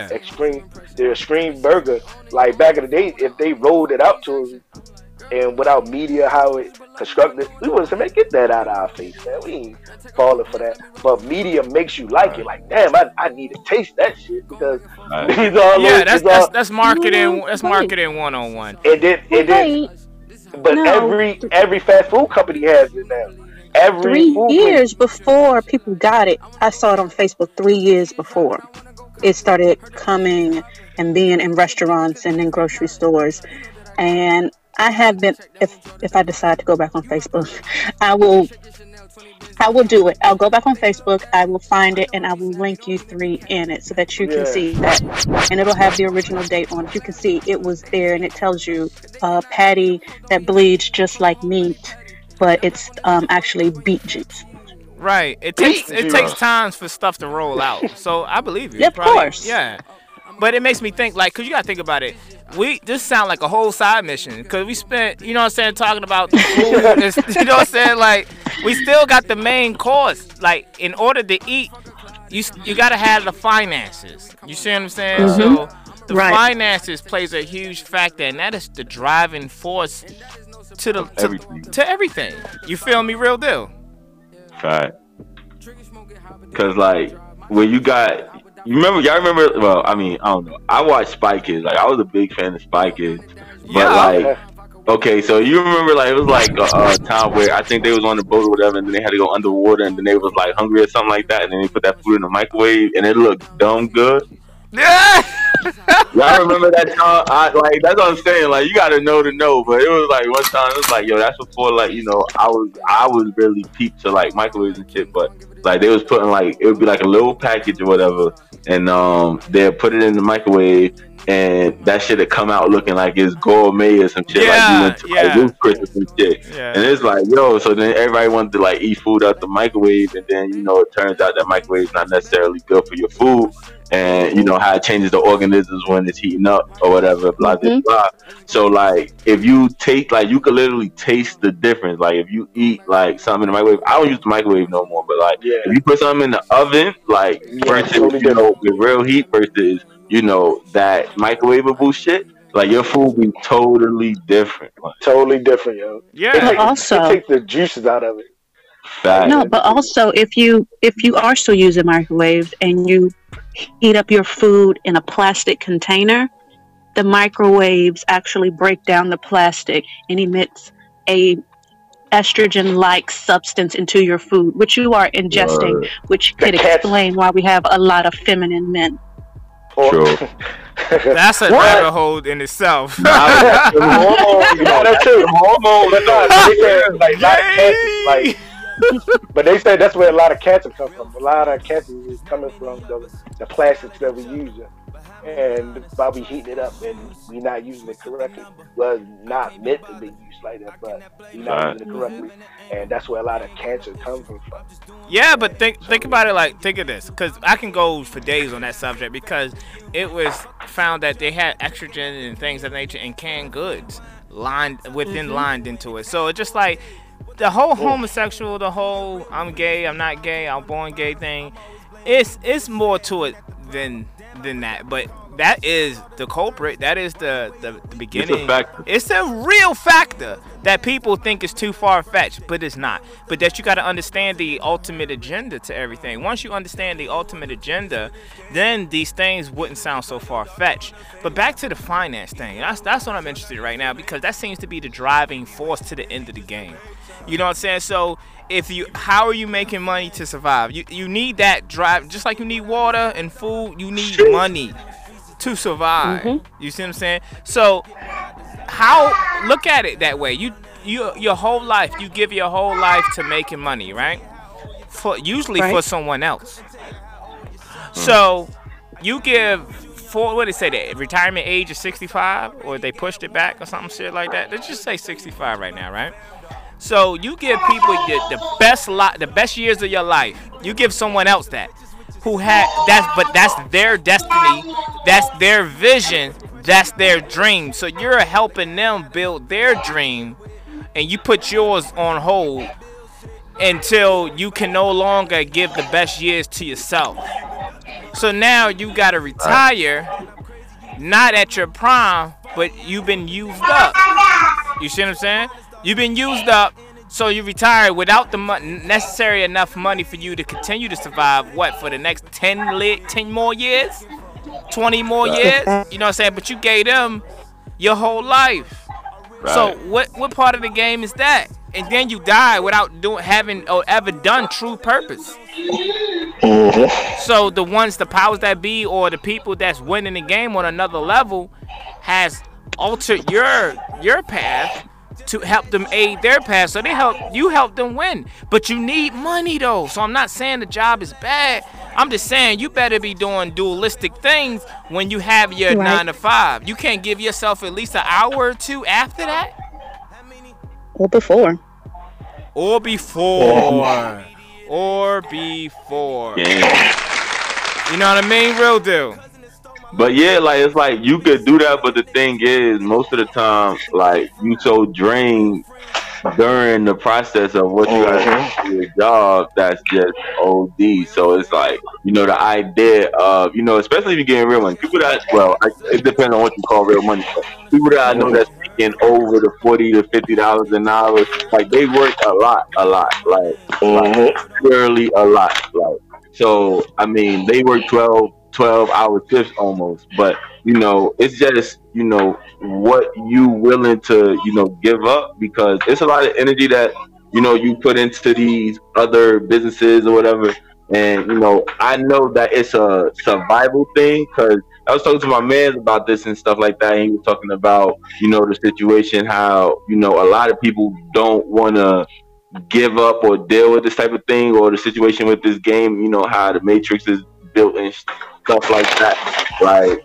the extreme burger, like back in the day, if they rolled it out to us and without media, how it constructed, we would say, man, get that out of our face, man. We ain't falling for that. But media makes you like it. Like, damn, I need to taste that shit, because these all that's marketing. That's marketing 101. And then, but every fast food company has it now. Every 3 years before people got it, I saw it on Facebook. 3 years before it started coming and being in restaurants and in grocery stores, and I have been. If I decide to go back on Facebook, I will do it. I'll go back on Facebook. I will find it, and I will link you 3 in it so that you can see that, and it'll have the original date on it. You can see it was there, and it tells you patty that bleeds just like meat, but it's actually beet juice. Right. It takes time for stuff to roll out. So I believe you. Of course. Yeah. But it makes me think, like, because you got to think about it. This sound like a whole side mission, because we spent, talking about the food. Like, we still got the main course. Like, in order to eat, you got to have the finances. You see what I'm saying? Mm-hmm. So the finances plays a huge factor, and that is the driving force to everything. You feel me? Real deal. Right. Because, like, when you got... y'all remember, well, I mean, I don't know. I watched Spy Kids. Like, I was a big fan of Spy Kids. But, like, okay, so you remember, like, it was like a time where I think they was on the boat or whatever, and then they had to go underwater, and then they was, like, hungry or something like that, and then they put that food in the microwave, and it looked dumb good. Yeah! Y'all remember that time? That's what I'm saying. Like, you gotta know to know. But it was like one time, it was like, yo, that's before, like, I was really peeped to like microwaves and shit. But like, they was putting like, it would be like a little package or whatever, and they'd put it in the microwave, and that shit would come out looking like it's gourmet or some shit. Like you went to like Ruth Chris or some shit. Yeah. And it's like, yo, so then everybody wanted to like eat food out the microwave, and then it turns out that microwave is not necessarily good for your food. And how it changes the organisms when it's heating up or whatever, blah blah blah. So like, if you take, like, you could literally taste the difference. Like, if you eat like something in the microwave, I don't use the microwave no more. But like, if you put something in the oven, like versus with real heat versus that microwavable shit, like your food be totally different. Like, totally different, yo. Yeah. Also, take the juices out of it. fact. No, but also if you are still using microwave and you heat up your food in a plastic container, the microwaves actually break down the plastic and emits a estrogen-like substance into your food, which you are ingesting, which could explain why we have a lot of feminine men. True. That's a rabbit hole in itself. That too. But they say that's where a lot of cancer comes from. A lot of cancer is coming from the plastics that we use, and by we heating it up and we not using it correctly. Well, it's not meant to be used like that, but we not using it correctly, and that's where a lot of cancer comes from. Yeah, but think about it like, think of this, because I can go for days on that subject, because it was found that they had estrogen and things of nature in canned goods lined into it. So it's just like the whole homosexual, the whole I'm gay, I'm not gay, I'm born gay thing. It's more to it than that, but that is the culprit. That is the beginning. It's a real factor that people think is too far-fetched, but it's not. But that you got to understand the ultimate agenda to everything. Once you understand the ultimate agenda, then these things wouldn't sound so far-fetched. But back to the finance thing. That's what I'm interested in right now, because that seems to be the driving force to the end of the game. You know what I'm saying? So how are you making money to survive? You need that drive, just like you need water and food. You need money to survive. You see what I'm saying? So look at it that way. Your whole life, you give your whole life to making money, right? Usually for someone else. So you give what did they say, the retirement age is 65, or they pushed it back or something shit like that. Let's just say 65 right now, right? So you give people the best years of your life. You give someone else that, but that's their destiny, that's their vision, that's their dream. So you're helping them build their dream, and you put yours on hold until you can no longer give the best years to yourself. So now you gotta retire, not at your prime, but you've been used up. You see what I'm saying? You've been used up, so you retire without the necessary enough money for you to continue to survive, for the next 10 more years? 20 more years? You know what I'm saying? But you gave them your whole life. Right. So what part of the game is that? And then you die without having ever done true purpose. So the powers that be, or the people that's winning the game on another level, has altered your path to help them aid their path. So you help them win. But you need money though. So I'm not saying the job is bad. I'm just saying you better be doing dualistic things when you have your 9 to 5. You can't give yourself at least an hour or two after that? Or before. Yeah. You know what I mean? Real deal. But yeah, like it's like you could do that, but the thing is, most of the time, like you so drained during the process of what you got to do your job, that's just OD. So it's like, the idea of, especially if you're getting real money, people that, it depends on what you call real money. But people that I know that's making over the $40 to $50 an hour, like they work a lot, like literally a lot, like. So I mean, they work 12-hour shifts almost, but it's just what you willing to give up, because it's a lot of energy that you put into these other businesses or whatever. And I know that it's a survival thing, because I was talking to my man about this and stuff like that, and he was talking about the situation, how a lot of people don't want to give up or deal with this type of thing, or the situation with this game, how the Matrix is built and stuff like that, like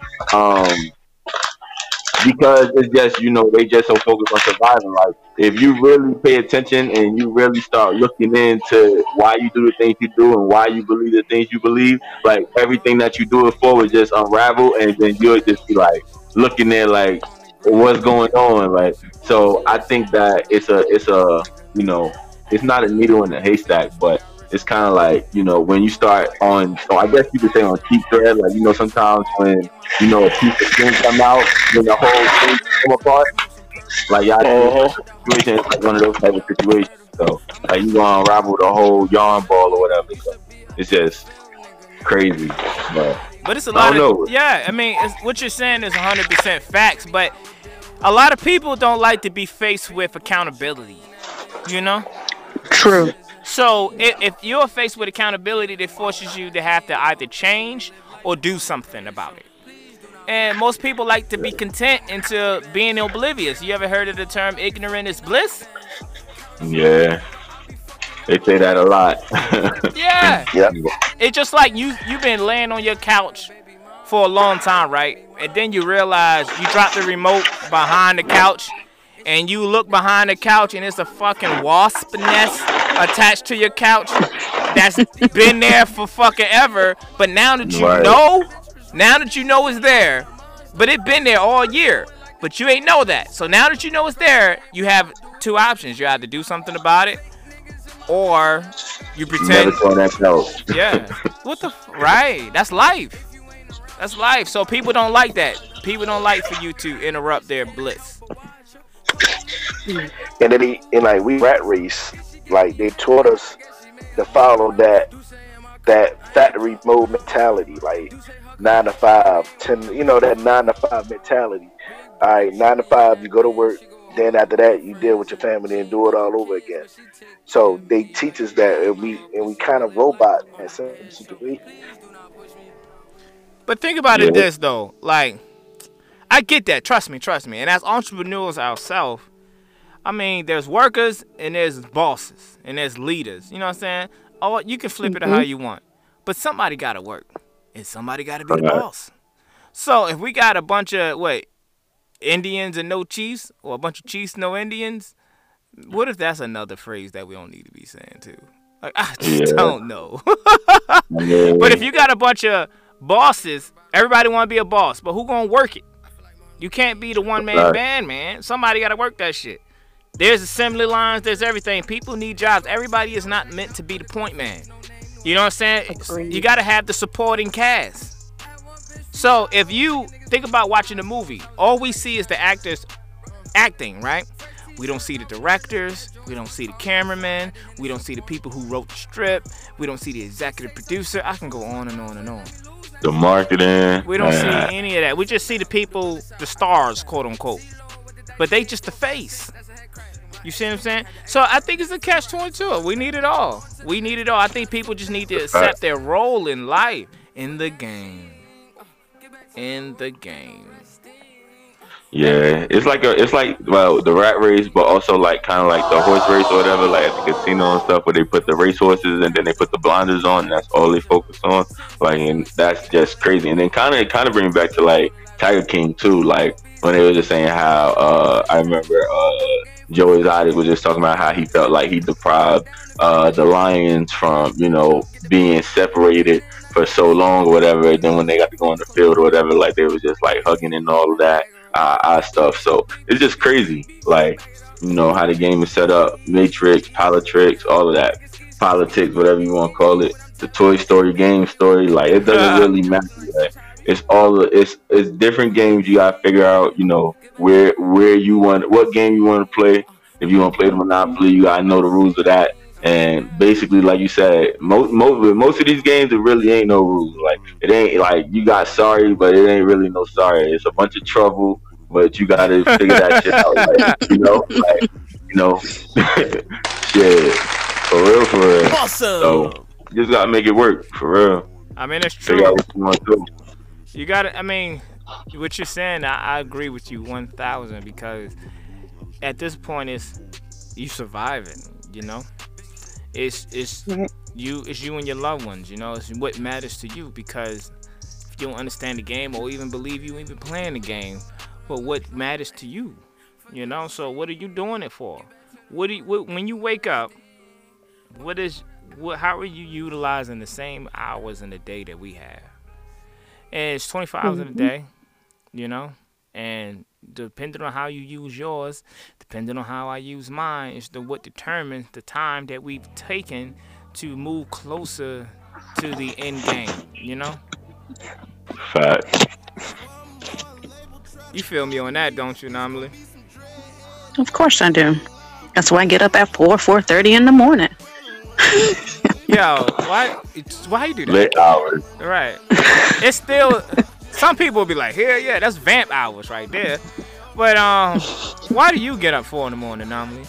because it's just they just so focused on surviving. Like if you really pay attention and you really start looking into why you do the things you do and why you believe the things you believe, like everything that you do it for will just unravel, and then you'll just be like looking there like what's going on. Like, so I think that it's a it's not a needle in a haystack, but it's kind of like, when you start on, so I guess you could say on cheap thread, like, sometimes when, a piece of skin come out, then the whole thing come apart. Like, y'all situation is like one of those type of situations. So, like, you gonna unravel the whole yarn ball or whatever. So it's just crazy. But But it's a I lot don't of know. yeah. I mean, what you're saying is 100% facts, but a lot of people don't like to be faced with accountability. You know. True. So if you're faced with accountability, that forces you to have to either change or do something about it. And most people like to be content into being oblivious. You ever heard of the term ignorant is bliss? Yeah, they say that a lot. Yeah. Yep. It's just like you've been laying on your couch for a long time, right? And then you realize you dropped the remote behind the couch, and you look behind the couch, and it's a fucking wasp nest attached to your couch that's been there for fucking ever. But now that you Right. know, it's there, but it been there all year, but you ain't know that. So now that you know it's there, you have two options. You either do something about it, or you Never pretend. saw that couch. Yeah. What the right? That's life. That's life. So people don't like that. People don't like for you to interrupt their bliss. And then like we rat race, like they taught us to follow that factory mode mentality, like 9 to 5, 10. You know, that 9 to 5 mentality. All right, 9 to 5, you go to work. Then after that, you deal with your family and do it all over again. So they teach us that, and we kind of robot in some situation. But think about Yeah. it this though. Like, I get that. Trust me. And as entrepreneurs ourselves, I mean, there's workers and there's bosses and there's leaders. You know what I'm saying? Oh, you can flip it how you want. But somebody got to work. And somebody got to be the Right. boss. So if we got a bunch of, Indians and no chiefs, or a bunch of chiefs, no Indians, what if that's another phrase that we don't need to be saying too? Like, I just Yeah. don't know. Yeah. But if you got a bunch of bosses, everybody want to be a boss, but who gonna work it? You can't be the one-man Right. band, man. Somebody got to work that shit. There's assembly lines, there's everything. People need jobs. Everybody is not meant to be the point man. You know what I'm saying? Agreed. You got to have the supporting cast. So if you think about watching a movie, all we see is the actors acting, right? We don't see the directors. We don't see the cameraman. We don't see the people who wrote the strip. We don't see the executive producer. I can go on and on and on. The marketing. We don't see man. any of that. We just see the people, the stars, quote unquote. But they just the face. You see what I'm saying? So I think it's a catch-22. We need it all. I think people just need to accept their role in life, in the game. Yeah, it's like the rat race, but also like kind of like the horse race or whatever, like at the casino and stuff, where they put the race horses and then they put the blinders on, and that's all they focus on. Like, and that's just crazy. And then kind of bring back to like Tiger King too, like when they were just saying how I remember Joe Exotic was just talking about how he felt like he deprived the lions from being separated for so long or whatever. And then when they got to go on the field or whatever, like they was just like hugging and all of that. Stuff. So it's just crazy, like how the game is set up, Matrix, Politrix, all of that, politics, whatever you want to call it, the Toy Story, game story, like it doesn't really matter. Like, it's different games. You gotta figure out, where you want, what game you want to play. If you want to play the Monopoly, you gotta know the rules of that. And basically, like you said, most of these games, it really ain't no rules. Like, it ain't like you got sorry, but it ain't really no sorry. It's a bunch of trouble, but you gotta figure that shit out. Shit, for real. Awesome. So you just gotta make it work, for real. I mean, it's Figure true. out what you want to do. You got to, I mean, what you're saying, I agree with you 1,000, because at this point, it's you surviving, It's you and your loved ones, It's what matters to you, because if you don't understand the game or even believe you even playing the game, well, what matters to you, So what are you doing it for? When you wake up, how are you utilizing the same hours in the day that we have? And it's 24 hours in a day, and depending on how you use yours, depending on how I use mine, is what determines the time that we've taken to move closer to the end game, Fact. You feel me on that, don't you, Namely? Of course I do. That's why I get up at 4:30 in the morning. Yo, Why you do that? Late hours. Right. It's still. Some people will be like, yeah, that's vamp hours right there. But why do you get up 4 in the morning normally?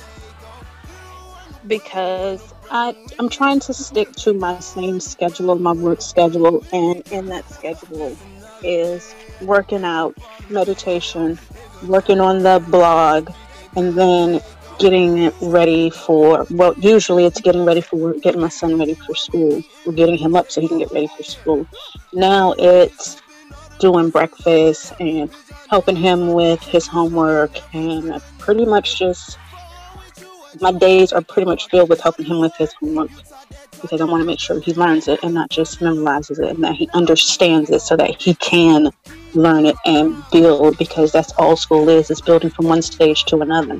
Because I'm trying to stick to my same schedule, my work schedule, and in that schedule is working out, meditation, working on the blog, and then getting it ready for, well, usually it's getting my son ready for school, or getting him up so he can get ready for school. Now it's doing breakfast and helping him with his homework, and pretty much just my days are pretty much filled with helping him with his homework, because I want to make sure he learns it and not just memorizes it, and that he understands it so that he can learn it and build, because that's all school is building from one stage to another.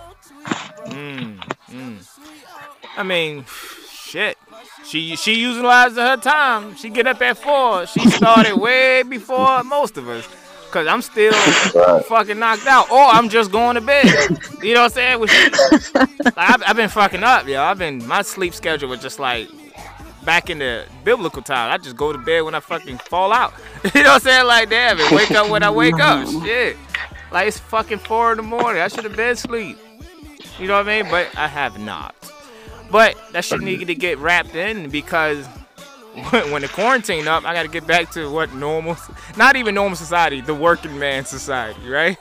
I mean, shit. She utilized her time. She get up at 4. She started way before most of us. Cause I'm still fucking knocked out, or I'm just going to bed. You know what I'm saying? I've been fucking up, yo. My sleep schedule was just like back in the biblical time. I just go to bed when I fucking fall out. You know what I'm saying? Like, damn it, wake up when I wake up. Shit. Like, it's fucking 4 in the morning. I should have been asleep. You know what I mean? But I have not. But that shit needed to get wrapped in, because when the quarantine up, I got to get back to what normal, not even normal society, the working man society, right?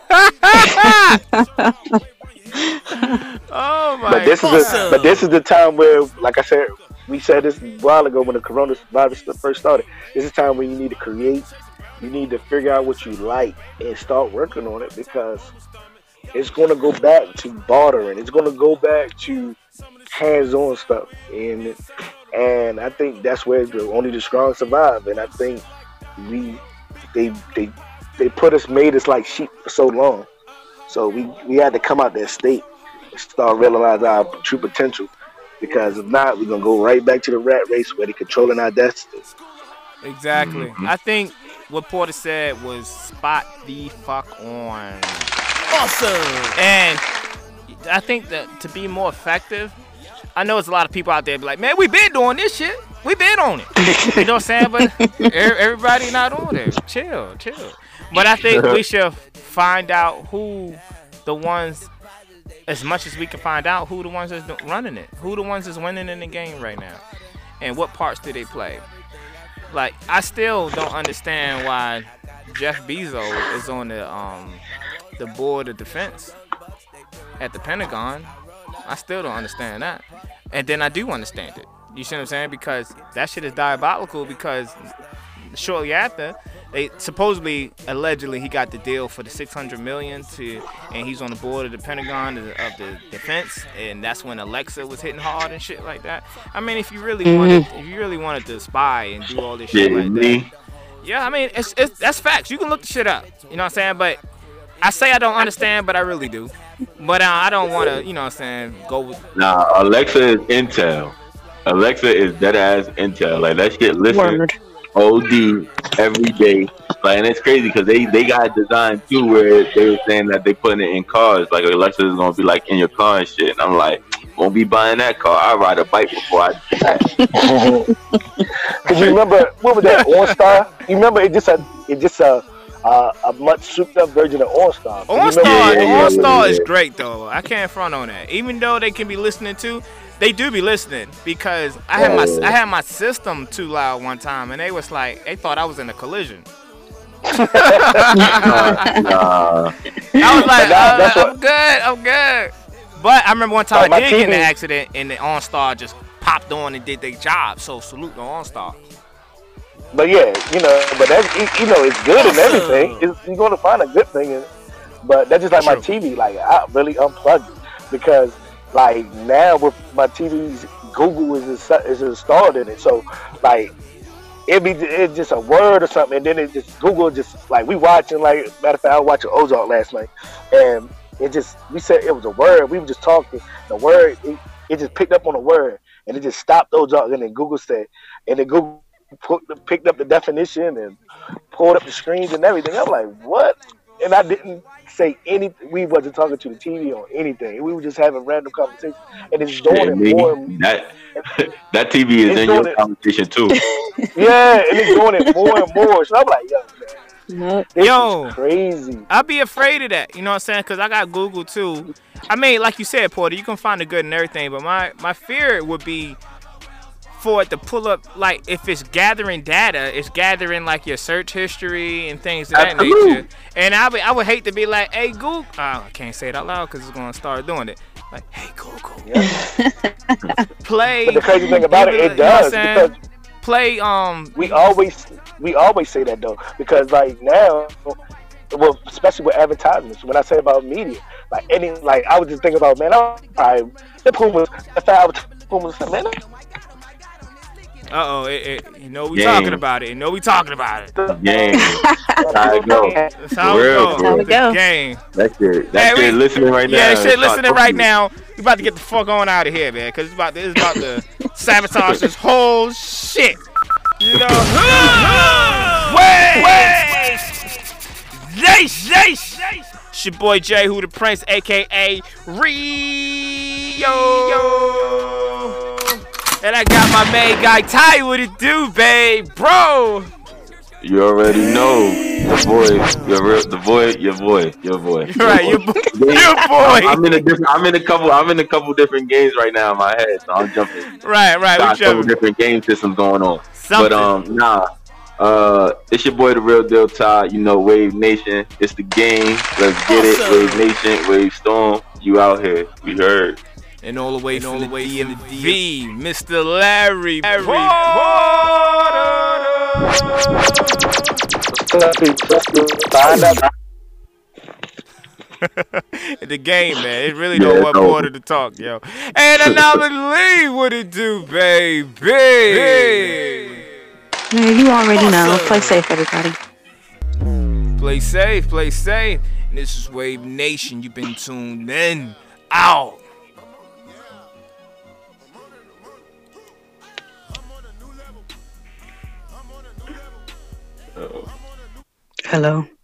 Oh my God. But this is the time where, like I said, we said this a while ago when the coronavirus first started. This is the time when you need to create. You need to figure out what you like and start working on it, because it's going to go back to bartering. It's going to go back to hands-on stuff, and I think that's where only the strong survive. And I think they made us like sheep for so long, so we had to come out that state and start realizing our true potential, because if not, we're gonna go right back to the rat race where they're controlling our destiny. Exactly. I think what Porter said was spot the fuck on. Awesome. And I think that to be more effective, I know there's a lot of people out there be like, man, we been doing this shit. We been on it. You know what I'm saying? But everybody not on it. Chill. But I think we should find out who the ones, as much as we can find out, who the ones that's running it. Who the ones that's winning in the game right now. And what parts do they play? Like, I still don't understand why Jeff Bezos is on the board of defense at the Pentagon. I still don't understand that. And then I do understand it. You see what I'm saying? Because that shit is diabolical, because shortly after, they supposedly, allegedly, he got the deal for the $600 million and he's on the board of the Pentagon of the defense, and that's when Alexa was hitting hard and shit like that. I mean, if you really wanted to spy and do all this shit like that. Yeah, I mean, it's that's facts. You can look the shit up. You know what I'm saying? But I say I don't understand, but I really do. But I don't want to, you know what I'm saying, go with... Nah, Alexa is Intel. Alexa is dead-ass Intel. Like, that shit listen OD every day. Like, and it's crazy, because they got a design, too, where they were saying that they putting it in cars. Like, Alexa is going to be, like, in your car and shit. And I'm like, won't be buying that car. I'll ride a bike before I do that. Because you remember, what was that, OnStar? You remember it just a much souped up version of OnStar. OnStar is great though. I can't front on that. Even though they can be listening to, they do be listening, because I had my system too loud one time, and they was like, they thought I was in a collision. I was like, I'm good. But I remember one time I did get in an accident, and the OnStar just popped on and did their job. So salute the OnStar. But yeah, but that's, it's good and everything. You're going to find a good thing in it. But that's just like my TV. Like, I really unplugged it, because, like, now with my TVs, Google is installed in it. So, like, it's just a word or something, and then Google just, like, we watching, like, matter of fact, I was watching Ozark last night, and we said it was a word. We were just talking. The word, it just picked up on a word, and it just stopped Ozark, and then Google said, and then Google picked up the definition and pulled up the screens and everything. I'm like, what? and I didn't say anything. We wasn't talking to the TV or anything. We were just having random conversations, and it's doing it more. That that TV is in your conversation too. Yeah, and it's doing it more and more. So I'm like, yo, man, this is crazy. I'd be afraid of that. You know what I'm saying? Because I got Google too. I mean, like you said, Porter, you can find the good and everything, but my fear would be for it to pull up, like, if it's gathering data, it's gathering like your search history and things of that nature. And I would hate to be like, hey Google, I can't say it out loud because it's gonna start doing it. Like, hey Google, play. But the crazy thing about it does, because play. We always say that though, because like now, well, especially with advertisements. When I say about media, like I was just thinking about, man, the Pumas, man. You know we talking about it. Game. That's how it go. That's how it go. Game. That's it. Listening right now. Yeah, shit listening right now. We about to get the fuck on out of here, man, because it's about to sabotage this whole shit. You know? Wait! It's your boy Jay, who the Prince, aka Rio. And I got my main guy Ty. What it do, babe, bro? You already know, your boy. Right, your boy. I'm in a couple different games right now in my head, so I'm jumping. Right. Got a couple different game systems going on. Something. But it's your boy, the real deal, Ty. You know, Wave Nation. It's the game. Let's get it. Wave Nation, Wave Storm. You out here? We heard. And all the way from the DMV, Mr. Larry Porter. The game, man. It really don't want Porter to talk, yo. And Anomaly, what it do, baby? Yeah, you already know. Play safe, everybody. Play safe. And this is Wave Nation. You've been tuned in. Out. Hello.